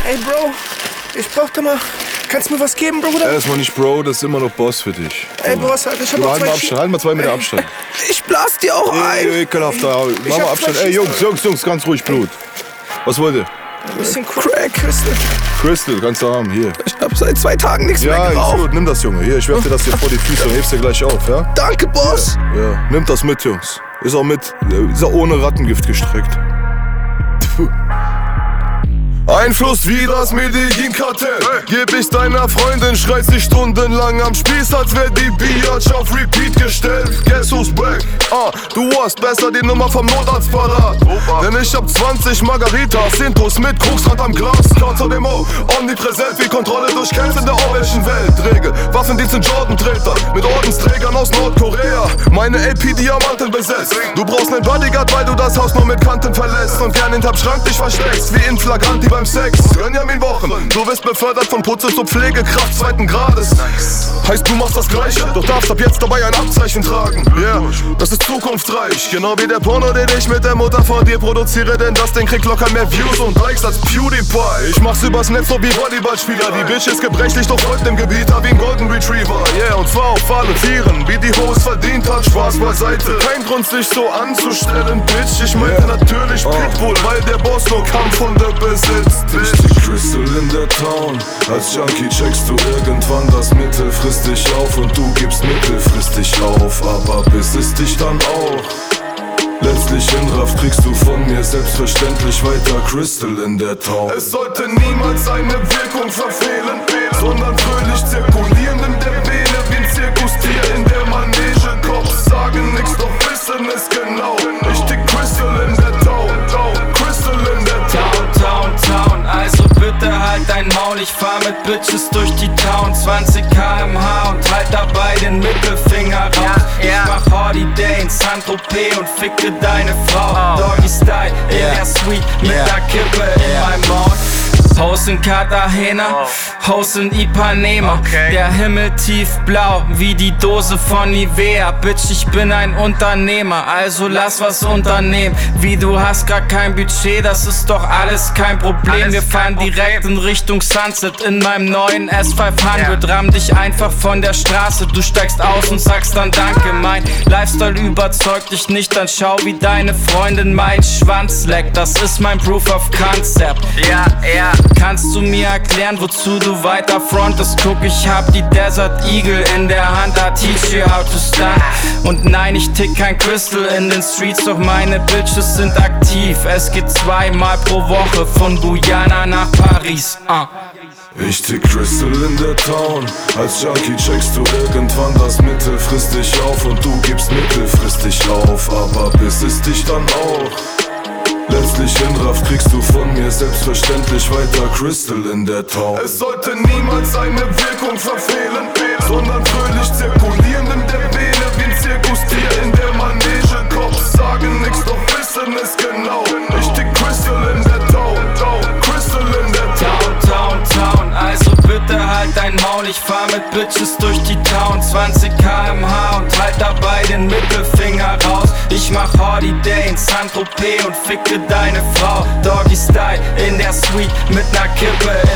Ey, Bro, ich brauch da mal... Kannst du mir was geben, Bruder? Erstmal nicht, Bro, das ist immer noch Boss für dich. Ey, Boss, Alter, ich hab noch halt mal 2 Meter Abstand. Ich blas dir auch ein. Ey, ekelhaft, mach mal Abstand. Ey, Jungs, ganz ruhig, Blut. Was wollt ihr? Ein bisschen Crack, Crystal. Crystal, kannst du haben, hier. Ich hab seit 2 Tagen nichts mehr geraucht. Ja, gut, nimm das, Junge. Hier, ich werf dir das hier vor die Füße und heb's dir gleich auf, ja? Danke, Boss. Ja, nimm das mit, Jungs. Ist auch ohne Rattengift gestrickt. Einfluss wie das Medellin-Kartell. Geb ich deiner Freundin, schreit sie stundenlang am Spieß, als wär die Biatch auf Repeat gestellt. Guess who's back? Du hast besser die Nummer vom Notarzt parat. Denn ich hab 20 Margaritas, Intus mit Krugsrand am Glas. Counter dem O, omnipräsent wie Kontrolle durch Kämpfe in der orwellschen Welt. Regel, Waffendienst in Jordan-Treter mit Ordensträgern aus Nordkorea. Meine LP Diamanten besetzt. Du brauchst nen Bodyguard, weil du das Haus nur mit Kanten verlässt und gern hinterm Schrank dich versteckst, wie in Flagranti beim Sex. Benjamin Wochen, du wirst befördert von Putze zur Pflegekraft 2. Grades. Heißt, du machst das Gleiche, doch darfst ab jetzt dabei ein Abzeichen tragen. Yeah, das ist zukunftsreich, genau wie der Porno, den ich mit der Mutter von dir produziere, denn das Ding kriegt locker mehr Views und Likes als PewDiePie. Ich mach's übers Netz so wie Volleyballspieler, die Bitch ist gebrechlich, doch folgt im Gebiet, wie ein Golden Retriever. Yeah, und zwar auf allen Vieren, wie die Host verdient hat, Spaß beiseite. Kein Grund, sich so anzustellen, Bitch, ich meinte natürlich Pitbull, weil der Boss nur Kampfhunde besitzt. Richtig Crystal in der Town. Als Junkie checkst du irgendwann, das Mittel frisst dich auf und du gibst mittelfristig auf, aber bis es dich dann auch letztlich hinrafft, kriegst du von mir selbstverständlich weiter Crystal in der Town. Es sollte niemals seine Wirkung verfehlen, sondern fröhlich zirkulieren in der Vene wie ein Zirkustier in der Manege. Cops sagen nix, doch wissen es genau. Ich tick Crystal in der Town, Crystal in der Town, also bitte halt dein Maul. Ich fahr mit Bitches durch die Town, 20 km/h und halt dabei den Mittelfinger raus. Ich mach Holiday in Saint-Tropez und ficke deine Frau. Doggy Style in der Suite mit der Kippe in meinem Maul. Haus in Cartagena, Haus in Ipanema. Der Himmel tiefblau, wie die Dose von Nivea. Bitch, ich bin ein Unternehmer, also lass was unternehmen. Wie du hast gar kein Budget, das ist doch alles kein Problem. Wir fahren direkt in Richtung Sunset in meinem neuen S500. Ramm dich einfach von der Straße, du steigst aus und sagst dann Danke. Mein Lifestyle überzeugt dich nicht, dann schau wie deine Freundin meinen Schwanz leckt. Das ist mein Proof of Concept. Kannst du mir erklären, wozu du weiter frontest? Guck, ich hab die Desert Eagle in der Hand, I teach you how to stunt. Und nein, ich tick kein Crystal in den Streets, doch meine Bitches sind aktiv. Es geht 2-mal pro Woche von Guyana nach Paris. Ich tick Crystal in der Town. Als Junkie checkst du irgendwann, das Mittel frisst dich auf und du gibst mittelfristig auf, aber bis es dich dann auch letztlich hinrafft, kriegst du von mir selbstverständlich weiter Crystal in der Town. Es sollte niemals seine Wirkung verfehlen, sondern fröhlich zirkulieren in der Vene wie ein Zirkustier in der Manege. Cops sagen nix, doch wissen es genau. Ich tick Crystal in der Town, Crystal in der Town, also bitte halt dein Maul. Ich fahr mit Bitches durch die Town, 20 km/h und halt dabei den Mittelfinger raus. Ich mach Holiday in Saint-Tropez und ficke deine Frau. Doggy Style in der Suite mit ner Kippe